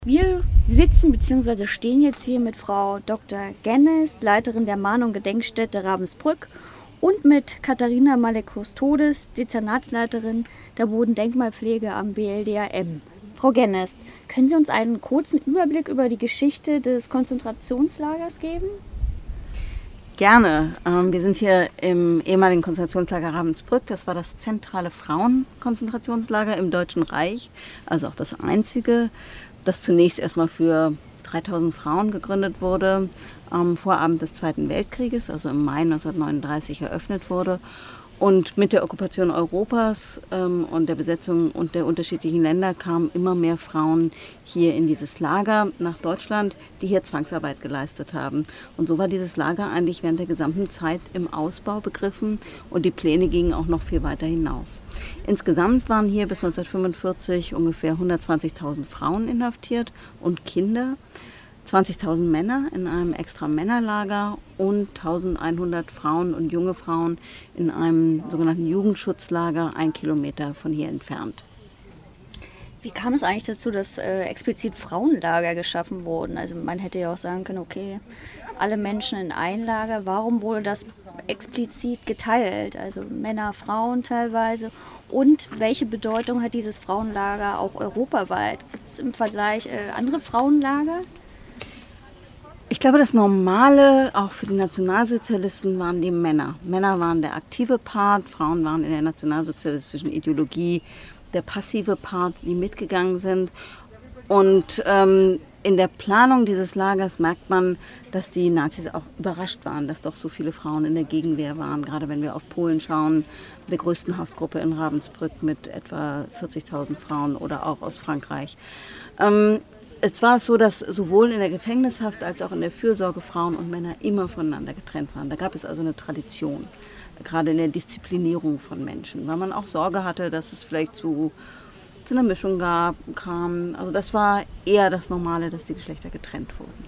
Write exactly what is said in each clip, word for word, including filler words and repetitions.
Wir sitzen bzw. stehen jetzt hier mit Frau Doktor Gennes, Leiterin der Mahn- und Gedenkstätte Ravensbrück, und mit Katharina Malekustodes, Dezernatsleiterin der Bodendenkmalpflege am B L D A M. Frau Gennes, können Sie uns einen kurzen Überblick über die Geschichte des Konzentrationslagers geben? Gerne. Wir sind hier im ehemaligen Konzentrationslager Ravensbrück. Das war das zentrale Frauenkonzentrationslager im Deutschen Reich, also auch das einzige, das zunächst erstmal für dreitausend Frauen gegründet wurde, am Vorabend des Zweiten Weltkrieges, also im Mai neunzehnhundertneununddreißig eröffnet wurde. Und mit der Okkupation Europas ähm, und der Besetzung und der unterschiedlichen Länder kamen immer mehr Frauen hier in dieses Lager nach Deutschland, die hier Zwangsarbeit geleistet haben. Und so war dieses Lager eigentlich während der gesamten Zeit im Ausbau begriffen und die Pläne gingen auch noch viel weiter hinaus. Insgesamt waren hier bis neunzehnhundertfünfundvierzig ungefähr hundertzwanzigtausend Frauen inhaftiert und Kinder, zwanzigtausend Männer in einem extra Männerlager und eintausendeinhundert Frauen und junge Frauen in einem sogenannten Jugendschutzlager, ein Kilometer von hier entfernt. Wie kam es eigentlich dazu, dass äh, explizit Frauenlager geschaffen wurden? Also man hätte ja auch sagen können, okay, alle Menschen in ein Lager. Warum wurde das explizit geteilt? Also Männer, Frauen teilweise. Und welche Bedeutung hat dieses Frauenlager auch europaweit? Gibt es im Vergleich äh, andere Frauenlager? Ich glaube, das Normale, auch für die Nationalsozialisten, waren die Männer. Männer waren der aktive Part, Frauen waren in der nationalsozialistischen Ideologie der passive Part, die mitgegangen sind. Und ähm, in der Planung dieses Lagers merkt man, dass die Nazis auch überrascht waren, dass doch so viele Frauen in der Gegenwehr waren. Gerade wenn wir auf Polen schauen, der größten Haftgruppe in Ravensbrück mit etwa vierzigtausend Frauen oder auch aus Frankreich. Ähm, Es war so, dass sowohl in der Gefängnishaft als auch in der Fürsorge Frauen und Männer immer voneinander getrennt waren. Da gab es also eine Tradition, gerade in der Disziplinierung von Menschen, weil man auch Sorge hatte, dass es vielleicht zu, zu einer Mischung gab, kam. Also das war eher das Normale, dass die Geschlechter getrennt wurden.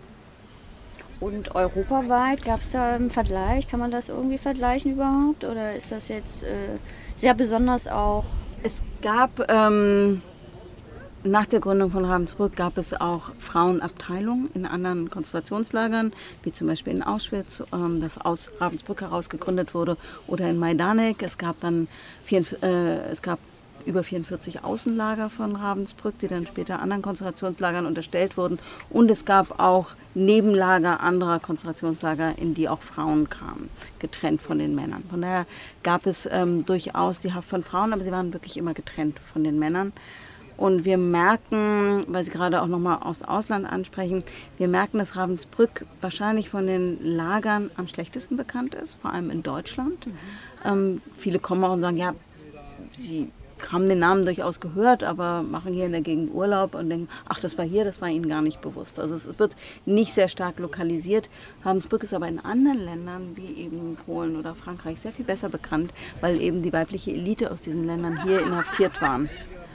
Und europaweit, gab es da einen Vergleich? Kann man das irgendwie vergleichen überhaupt? Oder ist das jetzt äh, sehr besonders auch? Es gab... Ähm, Nach der Gründung von Ravensbrück gab es auch Frauenabteilungen in anderen Konzentrationslagern, wie zum Beispiel in Auschwitz, das aus Ravensbrück heraus gegründet wurde, oder in Majdanek. Es gab dann vier, äh, es gab über vierundvierzig Außenlager von Ravensbrück, die dann später anderen Konzentrationslagern unterstellt wurden. Und es gab auch Nebenlager anderer Konzentrationslager, in die auch Frauen kamen, getrennt von den Männern. Von daher gab es ähm, durchaus die Haft von Frauen, aber sie waren wirklich immer getrennt von den Männern. Und wir merken, weil Sie gerade auch nochmal aus Ausland ansprechen, wir merken, dass Ravensbrück wahrscheinlich von den Lagern am schlechtesten bekannt ist, vor allem in Deutschland. Mhm. Ähm, viele kommen auch und sagen, ja, sie haben den Namen durchaus gehört, aber machen hier in der Gegend Urlaub und denken, ach, das war hier, das war ihnen gar nicht bewusst. Also es wird nicht sehr stark lokalisiert. Ravensbrück ist aber in anderen Ländern, wie eben Polen oder Frankreich, sehr viel besser bekannt, weil eben die weibliche Elite aus diesen Ländern hier inhaftiert waren.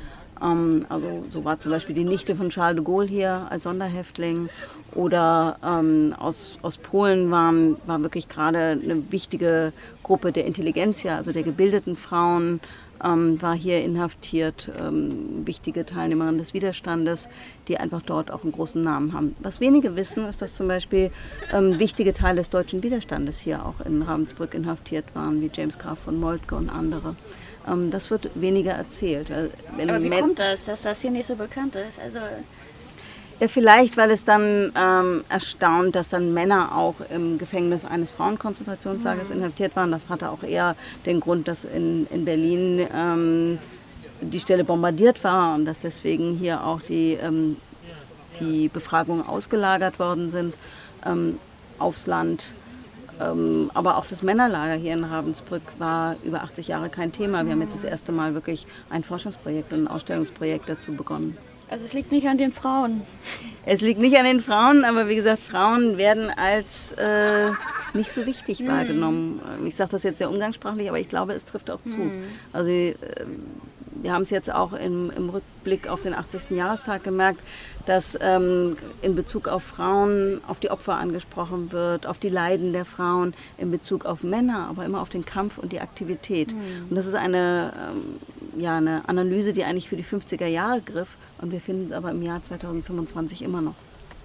Also so war zum Beispiel die Nichte von Charles de Gaulle hier als Sonderhäftling, oder ähm, aus, aus Polen waren, war wirklich gerade eine wichtige Gruppe der Intelligenzia, also der gebildeten Frauen, ähm, war hier inhaftiert, ähm, wichtige Teilnehmerinnen des Widerstandes, die einfach dort auch einen großen Namen haben. Was wenige wissen, ist, dass zum Beispiel ähm, wichtige Teile des deutschen Widerstandes hier auch in Ravensbrück inhaftiert waren, wie James Graf von Moltke und andere. Das wird weniger erzählt. Wenn Aber wie Met- kommt das, dass das hier nicht so bekannt ist? Also ja, vielleicht, weil es dann ähm, erstaunt, dass dann Männer auch im Gefängnis eines Frauenkonzentrationslagers mhm. inhaftiert waren. Das hatte auch eher den Grund, dass in, in Berlin ähm, die Stelle bombardiert war und dass deswegen hier auch die, ähm, die Befragungen ausgelagert worden sind ähm, aufs Land. Ähm, aber auch das Männerlager hier in Ravensbrück war über achtzig Jahre kein Thema. Wir haben jetzt das erste Mal wirklich ein Forschungsprojekt und ein Ausstellungsprojekt dazu begonnen. Also es liegt nicht an den Frauen? Es liegt nicht an den Frauen, aber wie gesagt, Frauen werden als äh, nicht so wichtig mhm. wahrgenommen. Ich sage das jetzt sehr umgangssprachlich, aber ich glaube, es trifft auch zu. Mhm. Also äh, wir haben es jetzt auch im, im Rückblick auf den achtzigsten Jahrestag gemerkt, dass ähm, in Bezug auf Frauen auf die Opfer angesprochen wird, auf die Leiden der Frauen, in Bezug auf Männer, aber immer auf den Kampf und die Aktivität. Mhm. Und das ist eine, ähm, ja, eine Analyse, die eigentlich für die fünfziger Jahre griff und wir finden es aber im Jahr zweitausendfünfundzwanzig immer noch.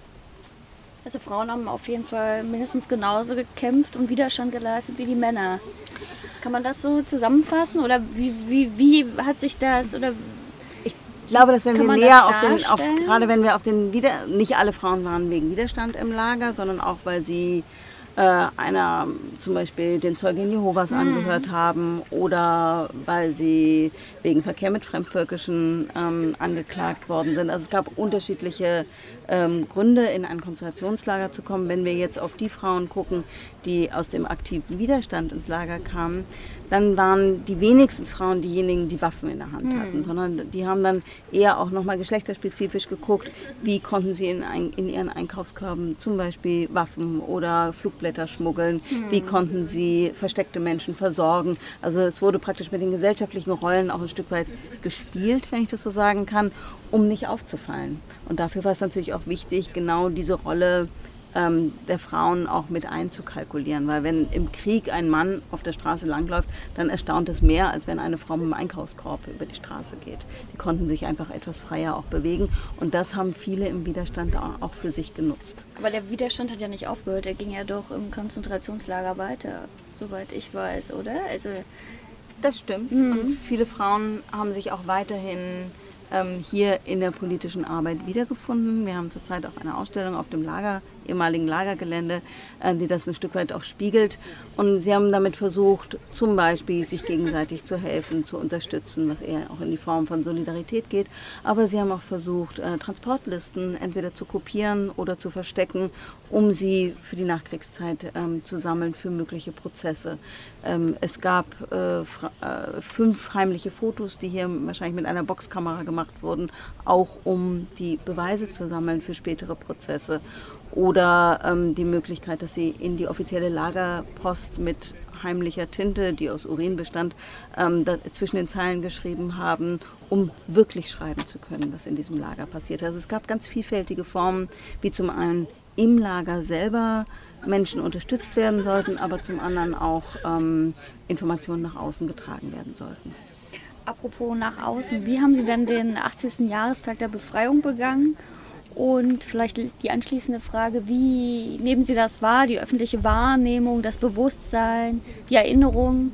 Also Frauen haben auf jeden Fall mindestens genauso gekämpft und Widerstand geleistet wie die Männer. Kann man das so zusammenfassen oder wie, wie, wie hat sich das oder ich glaube, dass wenn wir näher auf den, auf, gerade wenn wir auf den Wider, nicht alle Frauen waren wegen Widerstand im Lager, sondern auch weil sie äh, einer zum Beispiel den Zeugen Jehovas mhm. angehört haben oder weil sie wegen Verkehr mit Fremdvölkischen ähm, angeklagt worden sind. Also es gab unterschiedliche ähm, Gründe, in ein Konzentrationslager zu kommen. Wenn wir jetzt auf die Frauen gucken, die aus dem aktiven Widerstand ins Lager kamen, dann waren die wenigsten Frauen diejenigen, die Waffen in der Hand hatten, mhm. sondern die haben dann eher auch nochmal geschlechterspezifisch geguckt, wie konnten sie in, ein, in ihren Einkaufskörben zum Beispiel Waffen oder Flugblätter schmuggeln, mhm. wie konnten sie versteckte Menschen versorgen. Also es wurde praktisch mit den gesellschaftlichen Rollen auch ein Stück weit gespielt, wenn ich das so sagen kann, um nicht aufzufallen. Und dafür war es natürlich auch wichtig, genau diese Rolle ähm, der Frauen auch mit einzukalkulieren. Weil wenn im Krieg ein Mann auf der Straße langläuft, dann erstaunt es mehr, als wenn eine Frau mit dem Einkaufskorb über die Straße geht. Die konnten sich einfach etwas freier auch bewegen. Und das haben viele im Widerstand auch für sich genutzt. Aber der Widerstand hat ja nicht aufgehört. Der ging ja doch im Konzentrationslager weiter, soweit ich weiß, oder? Also das stimmt. Mhm. Und viele Frauen haben sich auch weiterhin ähm, hier in der politischen Arbeit wiedergefunden. Wir haben zurzeit auch eine Ausstellung auf dem Lager, ehemaligen Lagergelände, äh, die das ein Stück weit auch spiegelt. Und sie haben damit versucht, zum Beispiel sich gegenseitig zu helfen, zu unterstützen, was eher auch in die Form von Solidarität geht. Aber sie haben auch versucht, äh, Transportlisten entweder zu kopieren oder zu verstecken, um sie für die Nachkriegszeit ähm, zu sammeln für mögliche Prozesse. Ähm, es gab äh, fra- äh, fünf heimliche Fotos, die hier wahrscheinlich mit einer Boxkamera gemacht wurden, auch um die Beweise zu sammeln für spätere Prozesse. Oder ähm, die Möglichkeit, dass sie in die offizielle Lagerpost mit heimlicher Tinte, die aus Urin bestand, ähm, da, zwischen den Zeilen geschrieben haben, um wirklich schreiben zu können, was in diesem Lager passiert. Also es gab ganz vielfältige Formen, wie zum einen im Lager selber Menschen unterstützt werden sollten, aber zum anderen auch ähm, Informationen nach außen getragen werden sollten. Apropos nach außen, wie haben Sie denn den achtzigsten Jahrestag der Befreiung begangen? Und vielleicht die anschließende Frage, wie nehmen Sie das wahr, die öffentliche Wahrnehmung, das Bewusstsein, die Erinnerung?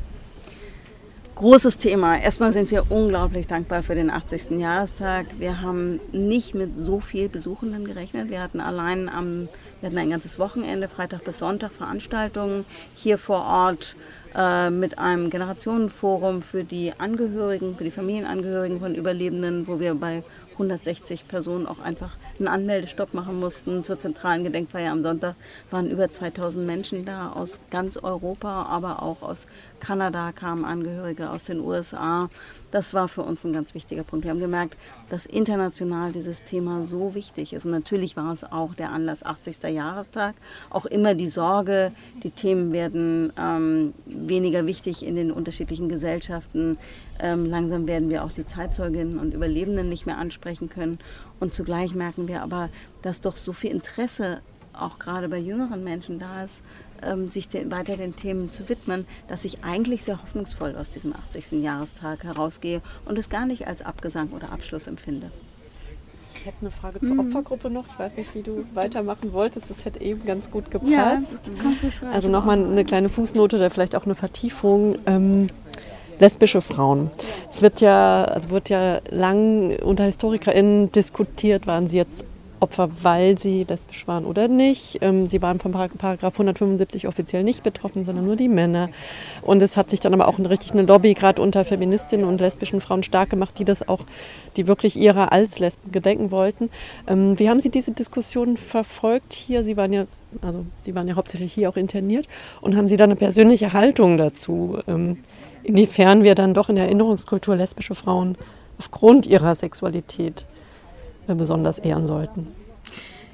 Großes Thema. Erstmal sind wir unglaublich dankbar für den achtzigsten Jahrestag. Wir haben nicht mit so viel Besuchenden gerechnet. Wir hatten allein am, wir hatten ein ganzes Wochenende, Freitag bis Sonntag, Veranstaltungen hier vor Ort äh, mit einem Generationenforum für die Angehörigen, für die Familienangehörigen von Überlebenden, wo wir bei hundertsechzig Personen auch einfach einen Anmeldestopp machen mussten. Zur zentralen Gedenkfeier am Sonntag waren über zweitausend Menschen da aus ganz Europa, aber auch aus Kanada kamen Angehörige, aus den U S A. Das war für uns ein ganz wichtiger Punkt. Wir haben gemerkt, dass international dieses Thema so wichtig ist. Und natürlich war es auch der Anlass achtzigster Jahrestag. Auch immer die Sorge, die Themen werden ähm, weniger wichtig in den unterschiedlichen Gesellschaften. Ähm, langsam werden wir auch die Zeitzeuginnen und Überlebenden nicht mehr ansprechen können. Und zugleich merken wir aber, dass doch so viel Interesse auch gerade bei jüngeren Menschen da ist, ähm, sich den, weiter den Themen zu widmen, dass ich eigentlich sehr hoffnungsvoll aus diesem achtzigsten Jahrestag herausgehe und es gar nicht als Abgesang oder Abschluss empfinde. Ich hätte eine Frage zur Opfergruppe noch. Ich weiß nicht, wie du weitermachen wolltest. Das hätte eben ganz gut gepasst. Ja, kannst du fragen. Also nochmal eine kleine Fußnote oder vielleicht auch eine Vertiefung. Ähm, lesbische Frauen. Es wird ja, also wird ja lang unter HistorikerInnen diskutiert, waren sie jetzt Opfer, weil sie lesbisch waren oder nicht. Ähm, sie waren vom Paragraph hundertfünfundsiebzig offiziell nicht betroffen, sondern nur die Männer. Und es hat sich dann aber auch eine, richtig eine Lobby gerade unter Feministinnen und lesbischen Frauen stark gemacht, die das auch, die wirklich ihrer als Lesben gedenken wollten. Ähm, wie haben Sie diese Diskussion verfolgt hier? Sie waren ja, also Sie waren ja hauptsächlich hier auch interniert und haben Sie da eine persönliche Haltung dazu? Ähm, inwiefern wir dann doch in der Erinnerungskultur lesbische Frauen aufgrund ihrer Sexualität besonders ehren sollten?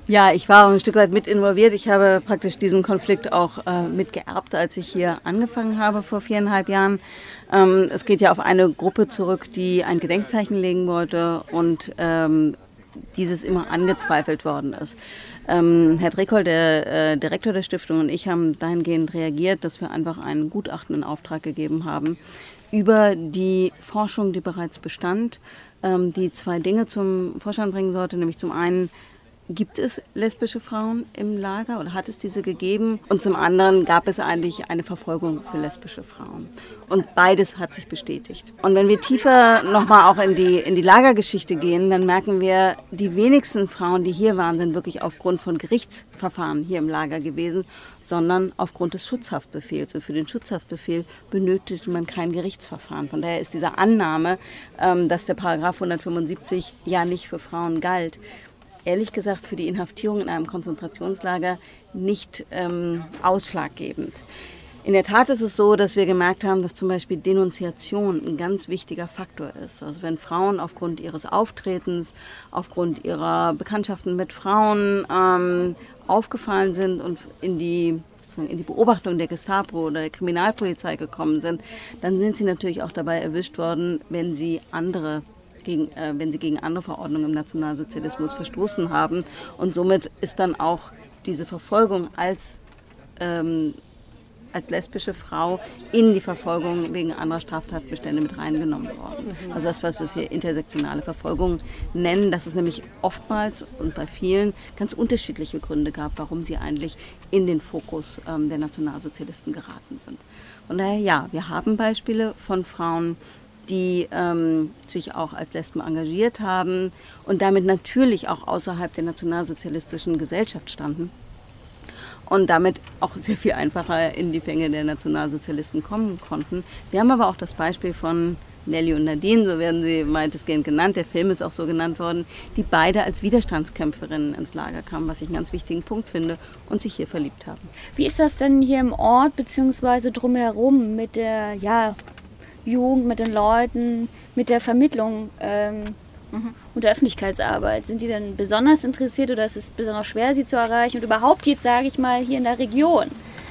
Ja, ich war auch ein Stück weit mit involviert. Ich habe praktisch diesen Konflikt auch äh, mitgeerbt, als ich hier angefangen habe vor viereinhalb Jahren. Ähm, es geht ja auf eine Gruppe zurück, die ein Gedenkzeichen legen wollte und ähm, dieses immer angezweifelt worden ist. Ähm, Herr Drekoll, der äh, Direktor der Stiftung, und ich haben dahingehend reagiert, dass wir einfach einen Gutachten in Auftrag gegeben haben über die Forschung, die bereits bestand, ähm, die zwei Dinge zum Vorschein bringen sollte, nämlich zum einen, gibt es lesbische Frauen im Lager oder hat es diese gegeben? Und zum anderen gab es eigentlich eine Verfolgung für lesbische Frauen. Und beides hat sich bestätigt. Und wenn wir tiefer nochmal auch in die, in die Lagergeschichte gehen, dann merken wir, die wenigsten Frauen, die hier waren, sind wirklich aufgrund von Gerichtsverfahren hier im Lager gewesen, sondern aufgrund des Schutzhaftbefehls. Und für den Schutzhaftbefehl benötigte man kein Gerichtsverfahren. Von daher ist diese Annahme, dass der Paragraph hundertfünfundsiebzig ja nicht für Frauen galt, ehrlich gesagt für die Inhaftierung in einem Konzentrationslager nicht ähm, ausschlaggebend. In der Tat ist es so, dass wir gemerkt haben, dass zum Beispiel Denunziation ein ganz wichtiger Faktor ist. Also wenn Frauen aufgrund ihres Auftretens, aufgrund ihrer Bekanntschaften mit Frauen ähm, aufgefallen sind und in die, in die Beobachtung der Gestapo oder der Kriminalpolizei gekommen sind, dann sind sie natürlich auch dabei erwischt worden, wenn sie andere Gegen, äh, wenn sie gegen andere Verordnungen im Nationalsozialismus verstoßen haben. Und somit ist dann auch diese Verfolgung als, ähm, als lesbische Frau in die Verfolgung wegen anderer Straftatbestände mit reingenommen worden. Also das, was wir hier intersektionale Verfolgung nennen, dass es nämlich oftmals und bei vielen ganz unterschiedliche Gründe gab, warum sie eigentlich in den Fokus ähm, der Nationalsozialisten geraten sind. Von daher ja, wir haben Beispiele von Frauen, die ähm, sich auch als Lesben engagiert haben und damit natürlich auch außerhalb der nationalsozialistischen Gesellschaft standen und damit auch sehr viel einfacher in die Fänge der Nationalsozialisten kommen konnten. Wir haben aber auch das Beispiel von Nelly und Nadine, so werden sie weitestgehend genannt, der Film ist auch so genannt worden, die beide als Widerstandskämpferinnen ins Lager kamen, was ich einen ganz wichtigen Punkt finde, und sich hier verliebt haben. Wie ist das denn hier im Ort bzw. drumherum mit der, ja, Jugend, mit den Leuten, mit der Vermittlung ähm, mhm. und der Öffentlichkeitsarbeit? Sind die denn besonders interessiert oder ist es besonders schwer, sie zu erreichen? Und überhaupt jetzt, sage ich mal, hier in der Region?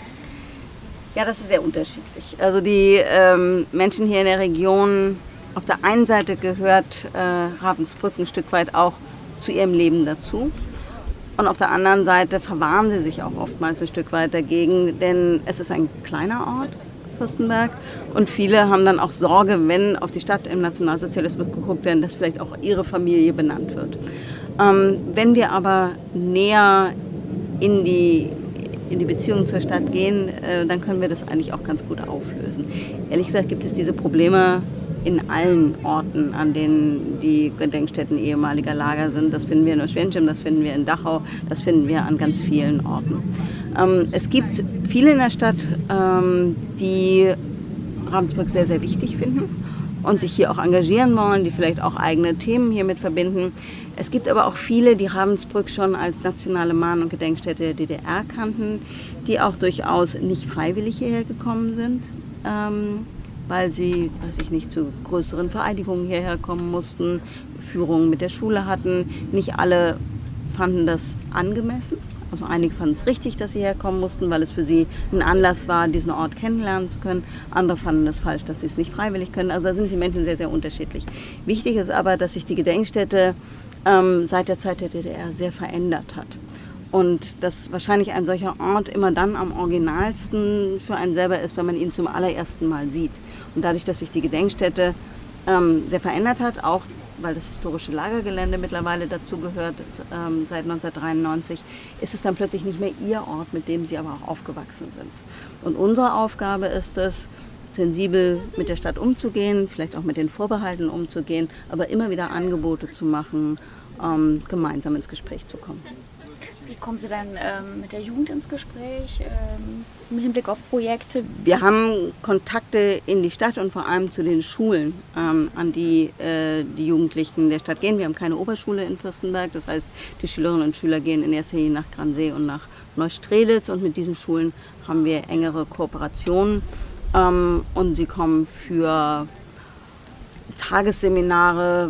Ja, das ist sehr unterschiedlich. Also die ähm, Menschen hier in der Region, auf der einen Seite gehört äh, Ravensbrück ein Stück weit auch zu ihrem Leben dazu. Und auf der anderen Seite verwahren sie sich auch oftmals ein Stück weit dagegen, denn es ist ein kleiner Ort, Fürstenberg, und viele haben dann auch Sorge, wenn auf die Stadt im Nationalsozialismus geguckt werden, dass vielleicht auch ihre Familie benannt wird. Ähm, wenn wir aber näher in die, in die Beziehung zur Stadt gehen, äh, dann können wir das eigentlich auch ganz gut auflösen. Ehrlich gesagt gibt es diese Probleme in allen Orten, an denen die Gedenkstätten ehemaliger Lager sind. Das finden wir in Oświęcim, das finden wir in Dachau, das finden wir an ganz vielen Orten. Ähm, es gibt viele in der Stadt, ähm, die Ravensbrück sehr, sehr wichtig finden und sich hier auch engagieren wollen, die vielleicht auch eigene Themen hiermit verbinden. Es gibt aber auch viele, die Ravensbrück schon als nationale Mahn- und Gedenkstätte der D D R kannten, die auch durchaus nicht freiwillig hierher gekommen sind, ähm, weil sie, weiß ich nicht, zu größeren Vereidigungen hierher kommen mussten, Führungen mit der Schule hatten. Nicht alle fanden das angemessen. Also einige fanden es richtig, dass sie herkommen mussten, weil es für sie ein Anlass war, diesen Ort kennenlernen zu können. Andere fanden es falsch, dass sie es nicht freiwillig können. Also da sind die Menschen sehr, sehr unterschiedlich. Wichtig ist aber, dass sich die Gedenkstätte ähm, seit der Zeit der D D R sehr verändert hat. Und dass wahrscheinlich ein solcher Ort immer dann am originalsten für einen selber ist, wenn man ihn zum allerersten Mal sieht. Und dadurch, dass sich die Gedenkstätte ähm, sehr verändert hat, auch weil das historische Lagergelände mittlerweile dazu gehört, ähm, seit neunzehnhundertdreiundneunzig, ist es dann plötzlich nicht mehr ihr Ort, mit dem sie aber auch aufgewachsen sind. Und unsere Aufgabe ist es, sensibel mit der Stadt umzugehen, vielleicht auch mit den Vorbehalten umzugehen, aber immer wieder Angebote zu machen, ähm, gemeinsam ins Gespräch zu kommen. Wie kommen Sie dann ähm, mit der Jugend ins Gespräch ähm, im Hinblick auf Projekte? Wir haben Kontakte in die Stadt und vor allem zu den Schulen, ähm, an die äh, die Jugendlichen der Stadt gehen. Wir haben keine Oberschule in Fürstenberg, das heißt, die Schülerinnen und Schüler gehen in erster Linie nach Gransee und nach Neustrelitz, und mit diesen Schulen haben wir engere Kooperationen, ähm, und sie kommen für Tagesseminare,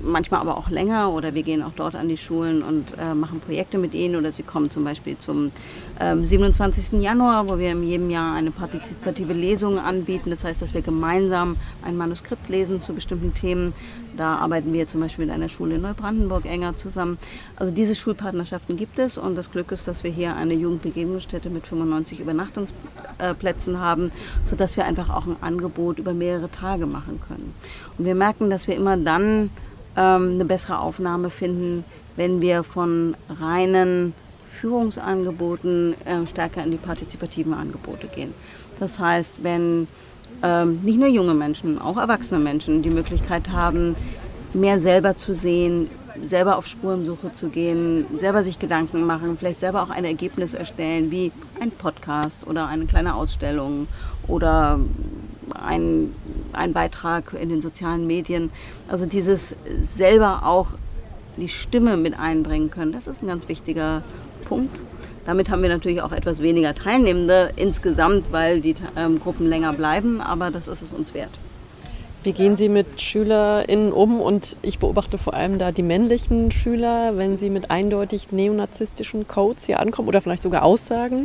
manchmal aber auch länger, oder wir gehen auch dort an die Schulen und äh, machen Projekte mit ihnen, oder sie kommen zum Beispiel zum ähm, siebenundzwanzigsten Januar, wo wir in jedem Jahr eine partizipative Lesung anbieten. Das heißt, dass wir gemeinsam ein Manuskript lesen zu bestimmten Themen. Da arbeiten wir zum Beispiel mit einer Schule in Neubrandenburg enger zusammen. Also diese Schulpartnerschaften gibt es, und das Glück ist, dass wir hier eine Jugendbegegnungsstätte mit fünfundneunzig Übernachtungsplätzen haben, sodass wir einfach auch ein Angebot über mehrere Tage machen können. Und wir merken, dass wir immer dann ähm, eine bessere Aufnahme finden, wenn wir von reinen Führungsangeboten äh, stärker in die partizipativen Angebote gehen. Das heißt, wenn ähm, nicht nur junge Menschen, auch erwachsene Menschen die Möglichkeit haben, mehr selber zu sehen, selber auf Spurensuche zu gehen, selber sich Gedanken machen, vielleicht selber auch ein Ergebnis erstellen, wie ein Podcast oder eine kleine Ausstellung oder ein, ein Beitrag in den sozialen Medien. Also dieses selber auch die Stimme mit einbringen können, das ist ein ganz wichtiger Punkt. Damit haben wir natürlich auch etwas weniger Teilnehmende insgesamt, weil die ähm, Gruppen länger bleiben, aber das ist es uns wert. Wie gehen Sie mit SchülerInnen um? Und ich beobachte vor allem da die männlichen Schüler, wenn sie mit eindeutig neonazistischen Codes hier ankommen oder vielleicht sogar Aussagen?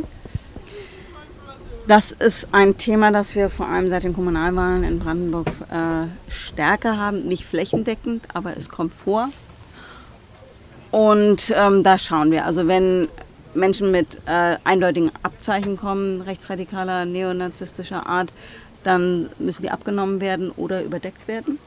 Das ist ein Thema, das wir vor allem seit den Kommunalwahlen in Brandenburg äh, stärker haben. Nicht flächendeckend, aber es kommt vor. Und ähm, da schauen wir. Also wenn Menschen mit äh, eindeutigen Abzeichen kommen, rechtsradikaler, neonazistischer Art, dann müssen die abgenommen werden oder überdeckt werden.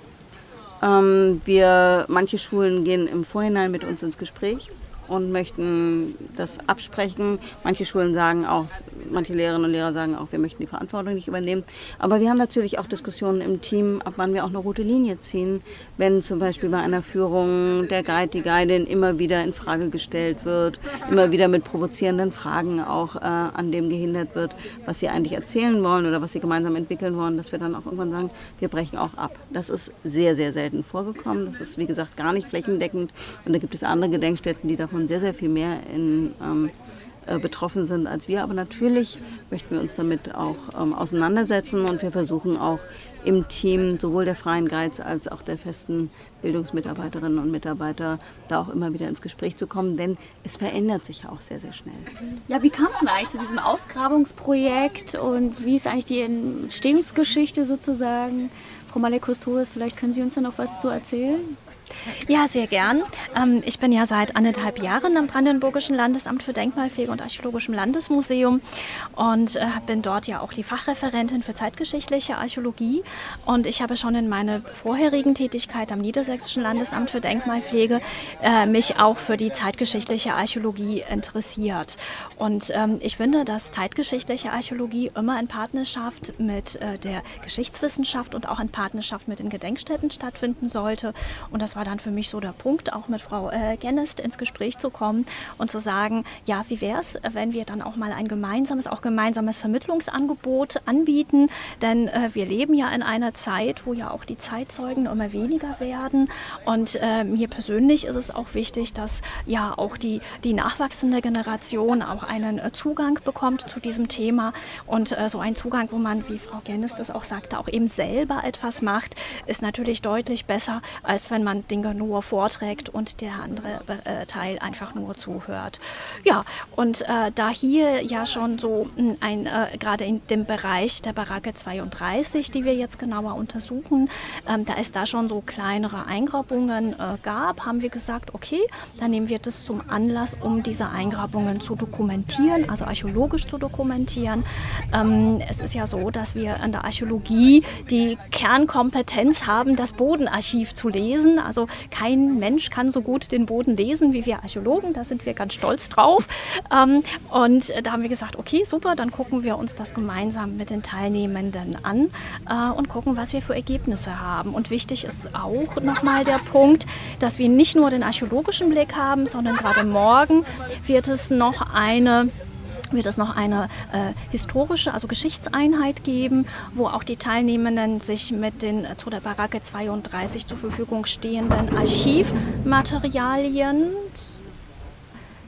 Ähm, wir, manche Schulen gehen im Vorhinein mit uns ins Gespräch und möchten das absprechen. Manche Schulen sagen auch, manche Lehrerinnen und Lehrer sagen auch, wir möchten die Verantwortung nicht übernehmen. Aber wir haben natürlich auch Diskussionen im Team, ab wann wir auch eine rote Linie ziehen, wenn zum Beispiel bei einer Führung der Guide, die Guidin immer wieder in Frage gestellt wird, immer wieder mit provozierenden Fragen auch äh, an dem gehindert wird, was sie eigentlich erzählen wollen oder was sie gemeinsam entwickeln wollen, dass wir dann auch irgendwann sagen, wir brechen auch ab. Das ist sehr, sehr selten vorgekommen. Das ist, wie gesagt, gar nicht flächendeckend. Und da gibt es andere Gedenkstätten, die davon sehr, sehr viel mehr in, ähm, äh, betroffen sind als wir. Aber natürlich möchten wir uns damit auch ähm, auseinandersetzen, und wir versuchen auch im Team sowohl der Freien Guides als auch der festen Bildungsmitarbeiterinnen und Mitarbeiter da auch immer wieder ins Gespräch zu kommen, denn es verändert sich ja auch sehr, sehr schnell. Ja, wie kam es denn eigentlich zu diesem Ausgrabungsprojekt und wie ist eigentlich die Entstehungsgeschichte sozusagen? Frau Malek-Kustoris, vielleicht können Sie uns da noch was zu erzählen? Ja, sehr gern. Ich bin ja seit anderthalb Jahren am Brandenburgischen Landesamt für Denkmalpflege und Archäologischem Landesmuseum und bin dort ja auch die Fachreferentin für zeitgeschichtliche Archäologie. Und ich habe schon in meiner vorherigen Tätigkeit am Niedersächsischen Landesamt für Denkmalpflege mich auch für die zeitgeschichtliche Archäologie interessiert. Und ich finde, dass zeitgeschichtliche Archäologie immer in Partnerschaft mit der Geschichtswissenschaft und auch in Partnerschaft mit den Gedenkstätten stattfinden sollte. Und das war dann für mich so der Punkt, auch mit Frau äh, Gennest ins Gespräch zu kommen und zu sagen, ja, wie wäre es, wenn wir dann auch mal ein gemeinsames, auch gemeinsames Vermittlungsangebot anbieten, denn äh, wir leben ja in einer Zeit, wo ja auch die Zeitzeugen immer weniger werden, und äh, mir persönlich ist es auch wichtig, dass ja auch die, die nachwachsende Generation auch einen äh, Zugang bekommt zu diesem Thema, und äh, so ein Zugang, wo man, wie Frau Gennest das auch sagte, auch eben selber etwas macht, ist natürlich deutlich besser, als wenn man Dinge nur vorträgt und der andere äh, Teil einfach nur zuhört. Ja, und äh, da hier ja schon so ein, äh, gerade in dem Bereich der Baracke zweiunddreißig, die wir jetzt genauer untersuchen, ähm, da es da schon so kleinere Eingrabungen äh, gab, haben wir gesagt, okay, dann nehmen wir das zum Anlass, um diese Eingrabungen zu dokumentieren, also archäologisch zu dokumentieren. Ähm, es ist ja so, dass wir an der Archäologie die Kernkompetenz haben, das Bodenarchiv zu lesen. Also kein Mensch kann so gut den Boden lesen wie wir Archäologen, da sind wir ganz stolz drauf. Ähm, und da haben wir gesagt, okay, super, dann gucken wir uns das gemeinsam mit den Teilnehmenden an äh, und gucken, was wir für Ergebnisse haben. Und wichtig ist auch nochmal der Punkt, dass wir nicht nur den archäologischen Blick haben, sondern gerade morgen wird es noch eine wird es noch eine äh, historische, also Geschichtseinheit geben, wo auch die Teilnehmenden sich mit den äh, zu der Baracke zweiunddreißig zur Verfügung stehenden Archivmaterialien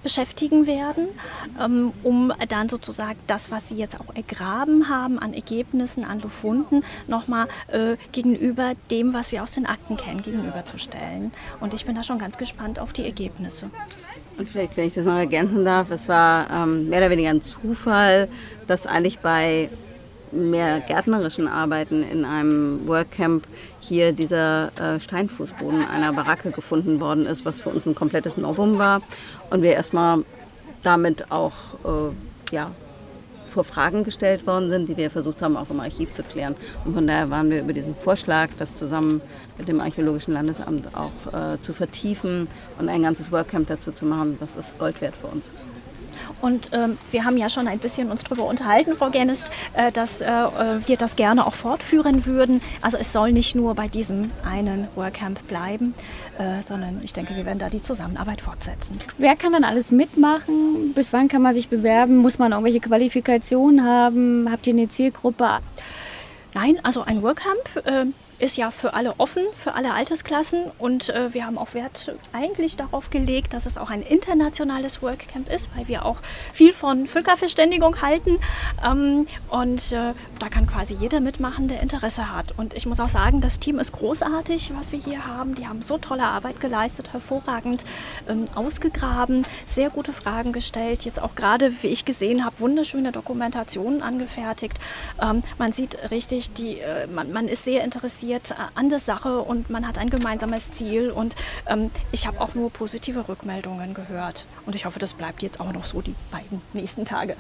beschäftigen werden, ähm, um dann sozusagen das, was sie jetzt auch ergraben haben an Ergebnissen, an Befunden, nochmal äh, gegenüber dem, was wir aus den Akten kennen, gegenüberzustellen. Und ich bin da schon ganz gespannt auf die Ergebnisse. Und vielleicht, wenn ich das noch ergänzen darf, es war ähm, mehr oder weniger ein Zufall, dass eigentlich bei mehr gärtnerischen Arbeiten in einem Workcamp hier dieser äh, Steinfußboden einer Baracke gefunden worden ist, was für uns ein komplettes Novum war. Und wir erstmal damit auch äh, ja, vor Fragen gestellt worden sind, die wir versucht haben, auch im Archiv zu klären. Und von daher waren wir über diesen Vorschlag, das zusammen mit dem Archäologischen Landesamt auch äh, zu vertiefen und ein ganzes Workcamp dazu zu machen, das ist Gold wert für uns. Und ähm, wir haben ja schon ein bisschen uns darüber unterhalten, Frau Gennist, äh, dass äh, wir das gerne auch fortführen würden. Also es soll nicht nur bei diesem einen Workcamp bleiben, äh, sondern ich denke, wir werden da die Zusammenarbeit fortsetzen. Wer kann dann alles mitmachen? Bis wann kann man sich bewerben? Muss man irgendwelche Qualifikationen haben? Habt ihr eine Zielgruppe? Nein, also ein Workcamp äh, ist ja für alle offen, für alle Altersklassen und äh, wir haben auch Wert eigentlich darauf gelegt, dass es auch ein internationales Workcamp ist, weil wir auch viel von Völkerverständigung halten ähm, und äh, da kann quasi jeder mitmachen, der Interesse hat. Und ich muss auch sagen, das Team ist großartig, was wir hier haben. Die haben so tolle Arbeit geleistet, hervorragend ähm, ausgegraben, sehr gute Fragen gestellt, jetzt auch gerade, wie ich gesehen habe, wunderschöne Dokumentationen angefertigt. Ähm, man sieht richtig, die, äh, man, man ist sehr interessiert an der Sache und man hat ein gemeinsames Ziel und ähm, ich habe auch nur positive Rückmeldungen gehört und ich hoffe, das bleibt jetzt auch noch so die beiden nächsten Tage.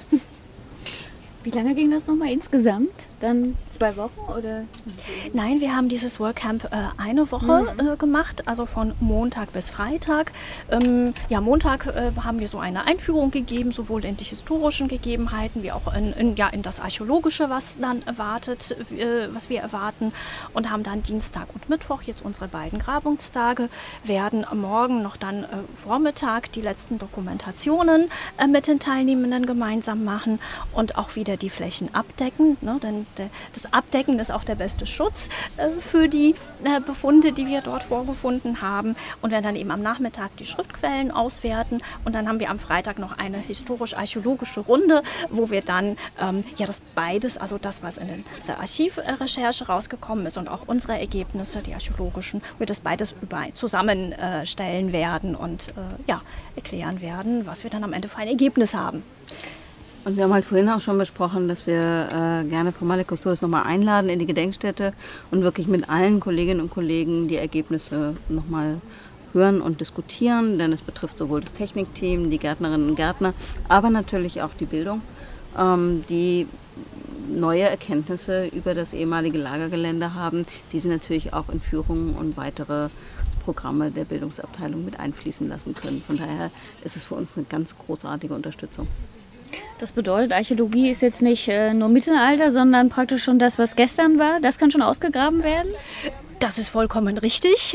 Wie lange ging das nochmal insgesamt? Dann zwei Wochen oder? Nein, wir haben dieses Workcamp äh, eine Woche mhm. äh, gemacht, also von Montag bis Freitag. Ähm, ja, Montag äh, haben wir so eine Einführung gegeben, sowohl in die historischen Gegebenheiten wie auch in, in, ja, in das Archäologische, was dann erwartet, äh, was wir erwarten. Und haben dann Dienstag und Mittwoch, jetzt unsere beiden Grabungstage, werden morgen noch dann äh, Vormittag die letzten Dokumentationen äh, mit den Teilnehmenden gemeinsam machen und auch wieder die Flächen abdecken, ne, denn das Abdecken ist auch der beste Schutz äh, für die äh, Befunde, die wir dort vorgefunden haben. Und werden dann eben am Nachmittag die Schriftquellen auswerten. Und dann haben wir am Freitag noch eine historisch-archäologische Runde, wo wir dann ähm, ja das beides, also das, was in der Archivrecherche rausgekommen ist und auch unsere Ergebnisse, die archäologischen, wir das beides zusammenstellen äh, werden und äh, ja, erklären werden, was wir dann am Ende für ein Ergebnis haben. Und wir haben halt vorhin auch schon besprochen, dass wir äh, gerne Frau Malek-Custodes nochmal einladen in die Gedenkstätte und wirklich mit allen Kolleginnen und Kollegen die Ergebnisse nochmal hören und diskutieren, denn es betrifft sowohl das Technikteam, die Gärtnerinnen und Gärtner, aber natürlich auch die Bildung, ähm, die neue Erkenntnisse über das ehemalige Lagergelände haben, die sie natürlich auch in Führungen und weitere Programme der Bildungsabteilung mit einfließen lassen können. Von daher ist es für uns eine ganz großartige Unterstützung. Das bedeutet, Archäologie ist jetzt nicht äh, nur Mittelalter, sondern praktisch schon das, was gestern war. Das kann schon ausgegraben werden? Das ist vollkommen richtig.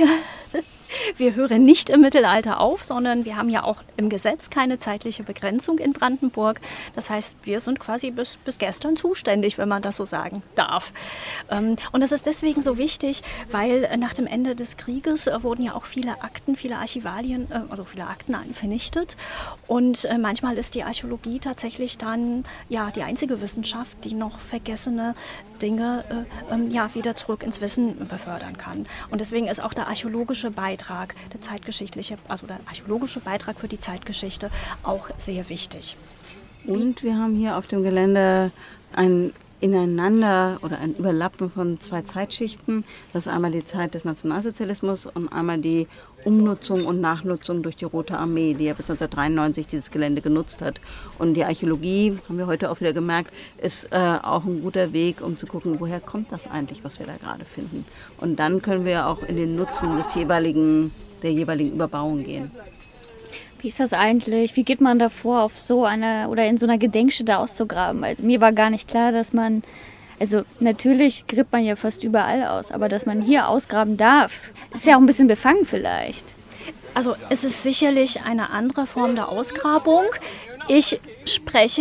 Wir hören nicht im Mittelalter auf, sondern wir haben ja auch im Gesetz keine zeitliche Begrenzung in Brandenburg. Das heißt, wir sind quasi bis, bis gestern zuständig, wenn man das so sagen darf. Und das ist deswegen so wichtig, weil nach dem Ende des Krieges wurden ja auch viele Akten, viele Archivalien, also viele Akten vernichtet. Und manchmal ist die Archäologie tatsächlich dann ja die einzige Wissenschaft, die noch vergessene Dinge äh, ja, wieder zurück ins Wissen befördern kann. Und deswegen ist auch der archäologische Beitrag, der zeitgeschichtliche, also der archäologische Beitrag für die Zeitgeschichte auch sehr wichtig. Und wir haben hier auf dem Gelände ein Ineinander oder ein Überlappen von zwei Zeitschichten. Das ist einmal die Zeit des Nationalsozialismus und einmal die Umnutzung und Nachnutzung durch die Rote Armee, die ja bis neunzehnhundertdreiundneunzig dieses Gelände genutzt hat. Und die Archäologie, haben wir heute auch wieder gemerkt, ist äh, auch ein guter Weg, um zu gucken, woher kommt das eigentlich, was wir da gerade finden. Und dann können wir auch in den Nutzen des jeweiligen, der jeweiligen Überbauung gehen. Wie ist das eigentlich? Wie geht man davor, auf so einer oder in so einer Gedenkstätte auszugraben? Also mir war gar nicht klar, dass man, also natürlich gräbt man ja fast überall aus, aber dass man hier ausgraben darf, ist ja auch ein bisschen befangen vielleicht. Also es ist sicherlich eine andere Form der Ausgrabung. Ich spreche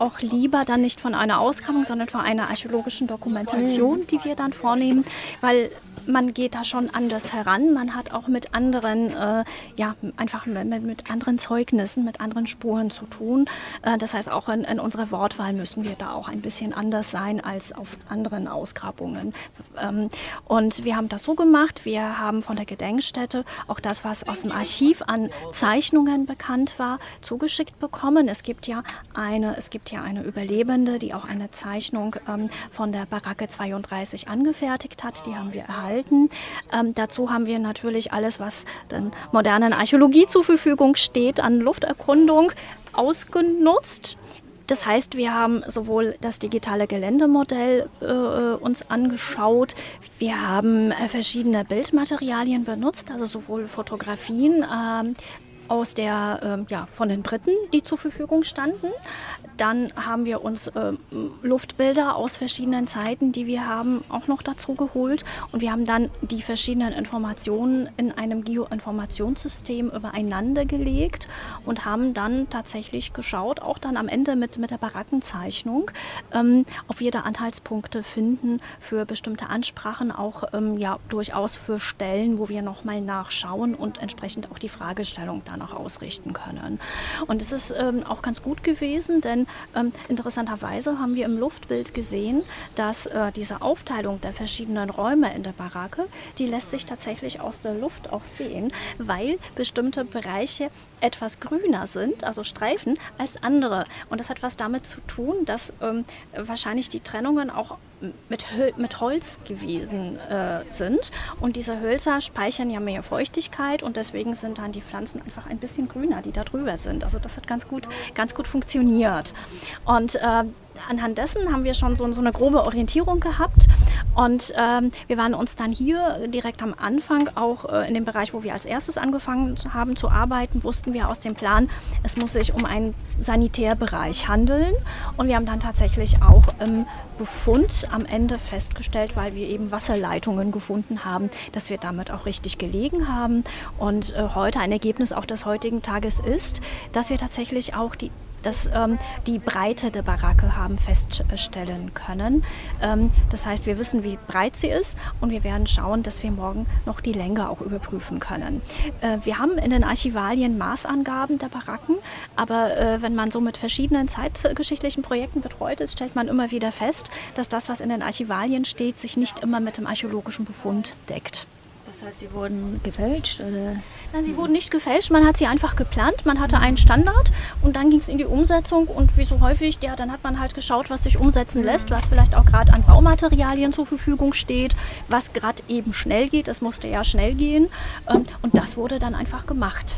auch lieber dann nicht von einer Ausgrabung, sondern von einer archäologischen Dokumentation, die wir dann vornehmen, weil man geht da schon anders heran. Man hat auch mit anderen, äh, ja, einfach mit, mit anderen Zeugnissen, mit anderen Spuren zu tun. Äh, das heißt, auch in, in unserer Wortwahl müssen wir da auch ein bisschen anders sein als auf anderen Ausgrabungen. Ähm, und wir haben das so gemacht, wir haben von der Gedenkstätte auch das, was aus dem Archiv an Zeichnungen bekannt war, zugeschickt bekommen. Es gibt ja eine, es gibt ja eine Überlebende, die auch eine Zeichnung ähm, von der Baracke zweiunddreißig angefertigt hat. Die haben wir erhalten. Ähm, dazu haben wir natürlich alles, was der modernen Archäologie zur Verfügung steht, an Lufterkundung ausgenutzt. Das heißt, wir haben sowohl das digitale Geländemodell äh, uns angeschaut, wir haben äh, verschiedene Bildmaterialien benutzt, also sowohl Fotografien, äh, aus der, äh, ja, von den Briten, die zur Verfügung standen. Dann haben wir uns äh, Luftbilder aus verschiedenen Zeiten, die wir haben, auch noch dazu geholt. Und wir haben dann die verschiedenen Informationen in einem Geoinformationssystem übereinander gelegt und haben dann tatsächlich geschaut, auch dann am Ende mit, mit der Barackenzeichnung, ähm, ob wir da Anhaltspunkte finden für bestimmte Ansprachen, auch ähm, ja, durchaus für Stellen, wo wir nochmal nachschauen und entsprechend auch die Fragestellung dann auch ausrichten können. Und es ist ähm, auch ganz gut gewesen, denn ähm, interessanterweise haben wir im Luftbild gesehen, dass äh, diese Aufteilung der verschiedenen Räume in der Baracke, die lässt sich tatsächlich aus der Luft auch sehen, weil bestimmte Bereiche etwas grüner sind, also Streifen, als andere. Und das hat was damit zu tun, dass ähm, wahrscheinlich die Trennungen auch mit, Hö- mit Holz gewesen äh, sind. Und diese Hölzer speichern ja mehr Feuchtigkeit und deswegen sind dann die Pflanzen einfach ein bisschen grüner, die da drüber sind. Also das hat ganz gut, ganz gut funktioniert. Und äh, anhand dessen haben wir schon so, so eine grobe Orientierung gehabt und ähm, wir waren uns dann hier direkt am Anfang auch äh, in dem Bereich, wo wir als erstes angefangen haben zu arbeiten, wussten wir aus dem Plan, es muss sich um einen Sanitärbereich handeln und wir haben dann tatsächlich auch im Befund am Ende festgestellt, weil wir eben Wasserleitungen gefunden haben, dass wir damit auch richtig gelegen haben und äh, heute ein Ergebnis auch des heutigen Tages ist, dass wir tatsächlich auch die dass ähm, die Breite der Baracke haben feststellen können. Ähm, das heißt, wir wissen, wie breit sie ist und wir werden schauen, dass wir morgen noch die Länge auch überprüfen können. Äh, wir haben in den Archivalien Maßangaben der Baracken, aber äh, wenn man so mit verschiedenen zeitgeschichtlichen Projekten betreut ist, stellt man immer wieder fest, dass das, was in den Archivalien steht, sich nicht immer mit dem archäologischen Befund deckt. Das heißt, sie wurden gefälscht, oder? Nein, sie wurden nicht gefälscht, man hat sie einfach geplant, man hatte einen Standard und dann ging es in die Umsetzung und wie so häufig, ja, dann hat man halt geschaut, was sich umsetzen lässt, was vielleicht auch gerade an Baumaterialien zur Verfügung steht, was gerade eben schnell geht, es musste ja schnell gehen und das wurde dann einfach gemacht.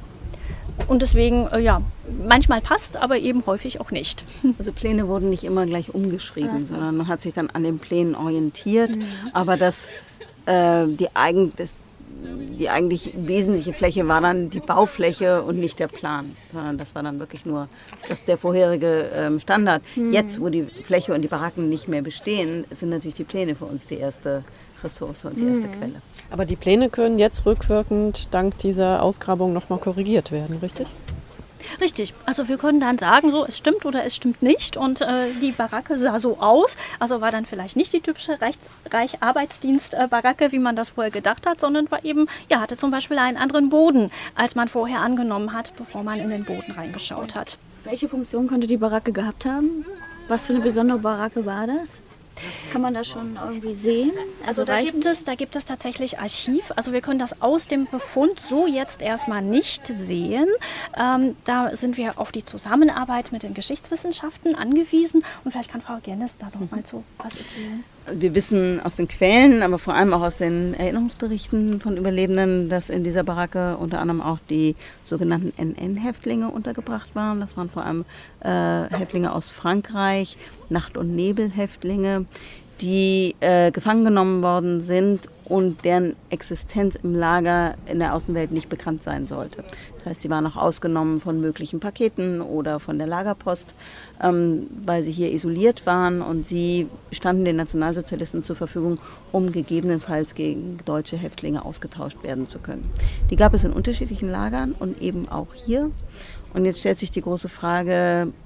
Und deswegen, ja, manchmal passt, aber eben häufig auch nicht. Also Pläne wurden nicht immer gleich umgeschrieben, also. sondern man hat sich dann an den Plänen orientiert, mhm. aber das Die, eigen, das, die eigentlich wesentliche Fläche war dann die Baufläche und nicht der Plan, sondern das war dann wirklich nur das, der vorherige ähm, Standard. Mhm. Jetzt, wo die Fläche und die Baracken nicht mehr bestehen, sind natürlich die Pläne für uns die erste Ressource und die mhm. erste Quelle. Aber die Pläne können jetzt rückwirkend dank dieser Ausgrabung nochmal korrigiert werden, richtig? Richtig, also wir können dann sagen, so es stimmt oder es stimmt nicht und äh, die Baracke sah so aus, also war dann vielleicht nicht die typische Reich-Arbeitsdienst-Baracke, wie man das vorher gedacht hat, sondern war eben, ja, hatte zum Beispiel einen anderen Boden, als man vorher angenommen hat, bevor man in den Boden reingeschaut hat. Welche Funktion könnte die Baracke gehabt haben? Was für eine besondere Baracke war das? Kann man das schon irgendwie sehen? Also, also da, gibt es, da gibt es tatsächlich Archiv. Also wir können das aus dem Befund so jetzt erstmal nicht sehen. Ähm, da sind wir auf die Zusammenarbeit mit den Geschichtswissenschaften angewiesen. Und vielleicht kann Frau Gennes da doch mal so was erzählen. Wir wissen aus den Quellen, aber vor allem auch aus den Erinnerungsberichten von Überlebenden, dass in dieser Baracke unter anderem auch die sogenannten N N-Häftlinge untergebracht waren. Das waren vor allem äh, Häftlinge aus Frankreich, Nacht- und Nebelhäftlinge, die äh, gefangen genommen worden sind und deren Existenz im Lager in der Außenwelt nicht bekannt sein sollte. Das heißt, sie waren auch ausgenommen von möglichen Paketen oder von der Lagerpost, ähm, weil sie hier isoliert waren und sie standen den Nationalsozialisten zur Verfügung, um gegebenenfalls gegen deutsche Häftlinge ausgetauscht werden zu können. Die gab es in unterschiedlichen Lagern und eben auch hier. Und jetzt stellt sich die große Frage,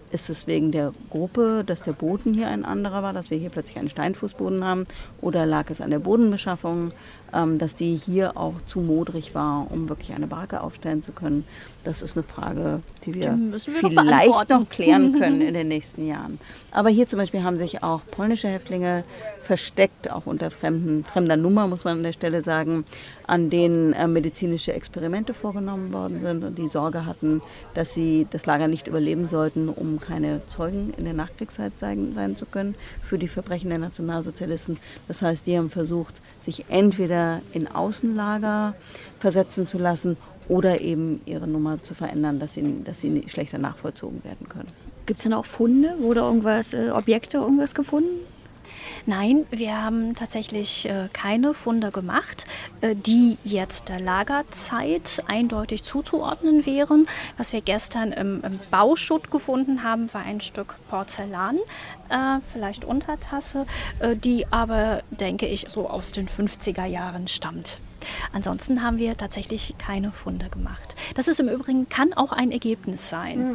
Ist es wegen der Gruppe, dass der Boden hier ein anderer war, dass wir hier plötzlich einen Steinfußboden haben? Oder lag es an der Bodenbeschaffung, ähm, dass die hier auch zu modrig war, um wirklich eine Barke aufstellen zu können? Das ist eine Frage, die wir, die müssen wir vielleicht noch, noch klären können in den nächsten Jahren. Aber hier zum Beispiel haben sich auch polnische Häftlinge versteckt, auch unter fremden, fremder Nummer, muss man an der Stelle sagen, an denen äh, medizinische Experimente vorgenommen worden sind und die Sorge hatten, dass sie das Lager nicht überleben sollten, um keine Zeugen in der Nachkriegszeit sein, sein zu können für die Verbrechen der Nationalsozialisten. Das heißt, die haben versucht, sich entweder in Außenlager versetzen zu lassen oder eben ihre Nummer zu verändern, dass sie, dass sie schlechter nachvollzogen werden können. Gibt es denn auch Funde? Wurde irgendwas, äh, Objekte, irgendwas gefunden? Nein, wir haben tatsächlich äh, keine Funde gemacht, äh, die jetzt der Lagerzeit eindeutig zuzuordnen wären. Was wir gestern im, im Bauschutt gefunden haben, war ein Stück Porzellan, äh, vielleicht Untertasse, äh, die aber, denke ich, so aus den fünfziger Jahren stammt. Ansonsten haben wir tatsächlich keine Funde gemacht. Das ist im Übrigen, kann auch ein Ergebnis sein. Hm.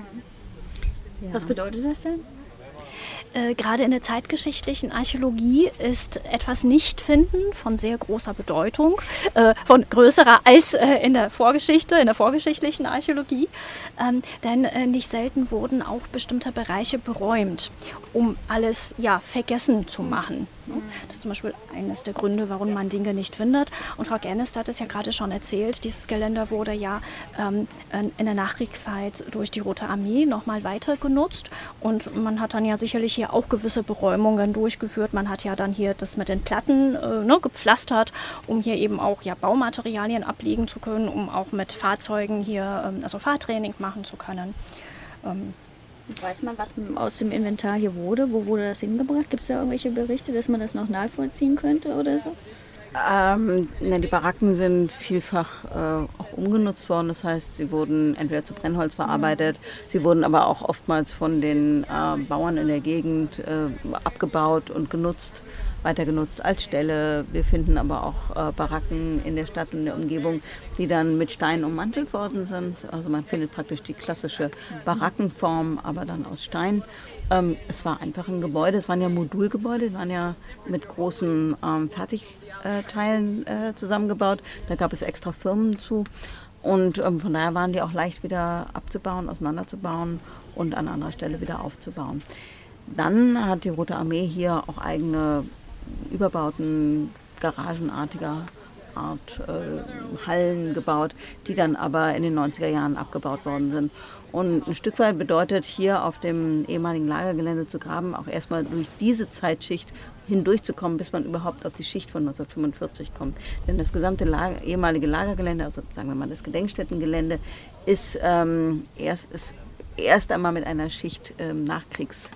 Ja. Was bedeutet das denn? Äh, gerade in der zeitgeschichtlichen Archäologie ist etwas Nichtfinden von sehr großer Bedeutung, äh, von größerer als äh, in der Vorgeschichte, in der vorgeschichtlichen Archäologie. Ähm, denn äh, nicht selten wurden auch bestimmte Bereiche beräumt, um alles ja, vergessen zu machen. Das ist zum Beispiel eines der Gründe, warum man Dinge nicht findet. Und Frau Gernest hat es ja gerade schon erzählt, dieses Gelände wurde ja ähm, in der Nachkriegszeit durch die Rote Armee nochmal weiter genutzt. Und man hat dann ja sicherlich hier auch gewisse Beräumungen durchgeführt. Man hat ja dann hier das mit den Platten äh, ne, gepflastert, um hier eben auch ja, Baumaterialien ablegen zu können, um auch mit Fahrzeugen hier ähm, also Fahrtraining machen zu können. Ähm, Weiß man, was aus dem Inventar hier wurde? Wo wurde das hingebracht? Gibt es da irgendwelche Berichte, dass man das noch nachvollziehen könnte oder so? Ähm, na, die Baracken sind vielfach äh, auch umgenutzt worden. Das heißt, sie wurden entweder zu Brennholz verarbeitet, sie wurden aber auch oftmals von den äh, Bauern in der Gegend äh, abgebaut und genutzt, weiter genutzt als Ställe. Wir finden aber auch äh, Baracken in der Stadt und in der Umgebung, die dann mit Stein ummantelt worden sind. Also man findet praktisch die klassische Barackenform, aber dann aus Stein. Ähm, es war einfach ein Gebäude, es waren ja Modulgebäude, die waren ja mit großen ähm, Fertigteilen äh, zusammengebaut. Da gab es extra Firmen zu. Und ähm, von daher waren die auch leicht wieder abzubauen, auseinanderzubauen und an anderer Stelle wieder aufzubauen. Dann hat die Rote Armee hier auch eigene Überbauten garagenartiger Art äh, Hallen gebaut, die dann aber in den neunziger Jahren abgebaut worden sind. Und ein Stück weit bedeutet hier auf dem ehemaligen Lagergelände zu graben, auch erstmal durch diese Zeitschicht hindurchzukommen, bis man überhaupt auf die Schicht von neunzehnhundertfünfundvierzig kommt. Denn das gesamte Lager, ehemalige Lagergelände, also sagen wir mal das Gedenkstättengelände, ist, ähm, erst, ist erst einmal mit einer Schicht ähm, Nachkriegsschutt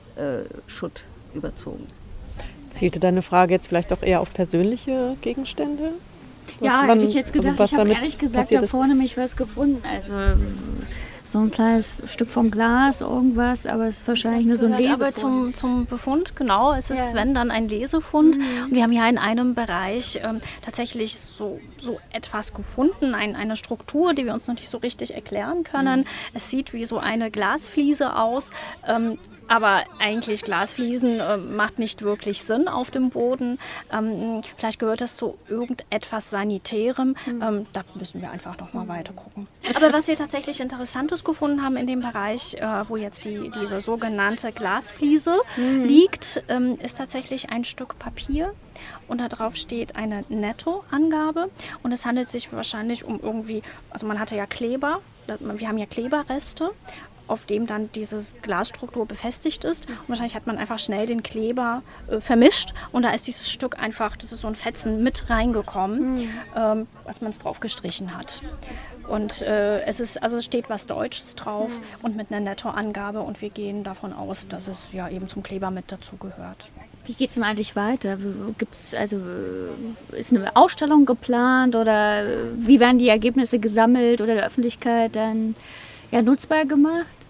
äh, überzogen. Zielte deine Frage jetzt vielleicht auch eher auf persönliche Gegenstände? Was ja, man, hätte ich jetzt gedacht. also ich habe ehrlich gesagt da vorne mich was gefunden. Also so ein kleines Stück vom Glas, irgendwas, aber es ist wahrscheinlich das nur so ein Lesefund. Aber zum, zum Befund, genau, es ist, ja. wenn dann ein Lesefund. Mhm. Und wir haben ja in einem Bereich ähm, tatsächlich so, so etwas gefunden, ein, eine Struktur, die wir uns noch nicht so richtig erklären können. Mhm. Es sieht wie so eine Glasfliese aus. Ähm, Aber eigentlich Glasfliesen äh, macht nicht wirklich Sinn auf dem Boden. Ähm, vielleicht gehört das zu irgendetwas Sanitärem. Mhm. Ähm, da müssen wir einfach noch mal mhm. weiter gucken. Aber was wir tatsächlich Interessantes gefunden haben in dem Bereich, äh, wo jetzt die, diese sogenannte Glasfliese mhm. liegt, ähm, ist tatsächlich ein Stück Papier. Und da drauf steht eine Nettoangabe. Und es handelt sich wahrscheinlich um irgendwie, also man hatte ja Kleber, wir haben ja Kleberreste, auf dem dann diese Glasstruktur befestigt ist. Und wahrscheinlich hat man einfach schnell den Kleber äh, vermischt und da ist dieses Stück einfach, das ist so ein Fetzen, mit reingekommen, mhm. ähm, als man es drauf gestrichen hat. Und äh, es ist, also es steht was Deutsches drauf mhm. und mit einer Nettoangabe und wir gehen davon aus, dass es ja eben zum Kleber mit dazu gehört. Wie geht es denn eigentlich weiter? Gibt's also, ist eine Ausstellung geplant oder wie werden die Ergebnisse gesammelt oder der Öffentlichkeit dann ja, nutzbar gemacht?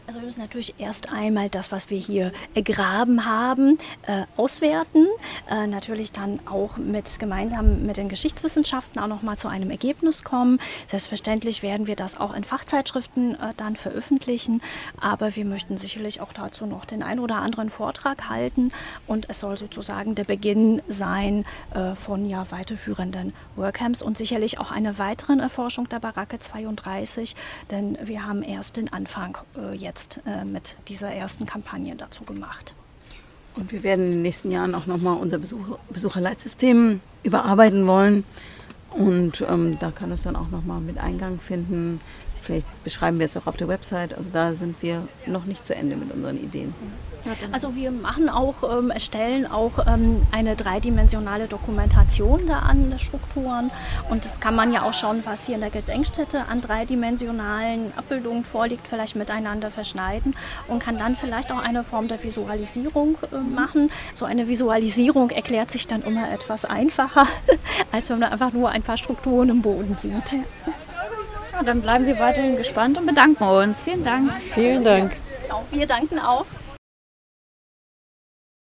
Also wir müssen natürlich erst einmal das, was wir hier ergraben haben, äh, auswerten. Äh, natürlich dann auch mit, gemeinsam mit den Geschichtswissenschaften auch nochmal zu einem Ergebnis kommen. Selbstverständlich werden wir das auch in Fachzeitschriften äh, dann veröffentlichen. Aber wir möchten sicherlich auch dazu noch den ein oder anderen Vortrag halten. Und es soll sozusagen der Beginn sein äh, von ja, weiterführenden Workcamps und sicherlich auch einer weiteren Erforschung der Baracke zweiunddreißig. Denn wir haben erst den Anfang äh, jetzt mit dieser ersten Kampagne dazu gemacht. Und wir werden in den nächsten Jahren auch nochmal unser Besucher, Besucherleitsystem überarbeiten wollen. Und ähm, da kann es dann auch nochmal mit Eingang finden. Vielleicht beschreiben wir es auch auf der Website. Also da sind wir noch nicht zu Ende mit unseren Ideen. Also wir machen auch, ähm, erstellen auch ähm, eine dreidimensionale Dokumentation der an Strukturen. Und das kann man ja auch schauen, was hier in der Gedenkstätte an dreidimensionalen Abbildungen vorliegt, vielleicht miteinander verschneiden und kann dann vielleicht auch eine Form der Visualisierung äh, machen. So eine Visualisierung erklärt sich dann immer etwas einfacher, als wenn man einfach nur ein paar Strukturen im Boden sieht. Ja, dann bleiben wir weiterhin gespannt und bedanken uns. Vielen Dank. Vielen Dank. Auch wir danken auch.